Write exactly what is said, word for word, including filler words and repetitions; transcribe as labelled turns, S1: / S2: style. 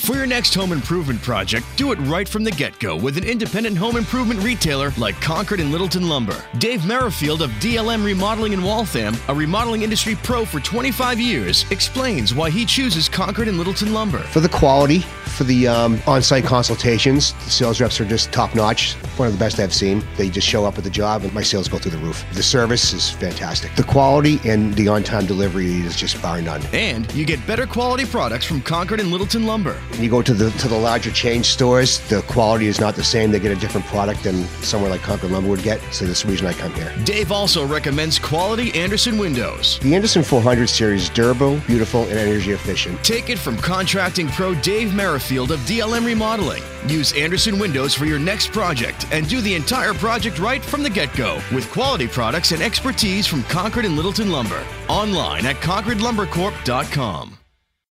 S1: For your next home improvement project, do it right from the get-go with an independent home improvement retailer like Concord and Littleton Lumber. Dave Merrifield of D L M Remodeling in Waltham, a remodeling industry pro for twenty-five years, explains why he chooses Concord and Littleton Lumber.
S2: For the quality, for the um, on-site consultations, the sales reps are just top-notch. One of the best I've seen. They just show up at the job and my sales go through the roof. The service is fantastic. The quality and the on-time delivery is just bar none.
S1: And you get better quality products from Concord and Littleton Lumber.
S2: When you go to the to the larger chain stores, the quality is not the same. They get a different product than somewhere like Concord Lumber would get, so that's the reason I come here.
S1: Dave also recommends quality Anderson windows.
S2: The Anderson four hundred series is durable, beautiful, and energy efficient.
S1: Take it from contracting pro Dave Merrifield of D L M Remodeling. Use Anderson windows for your next project and do the entire project right from the get-go with quality products and expertise from Concord and Littleton Lumber. Online at concord lumber corp dot com.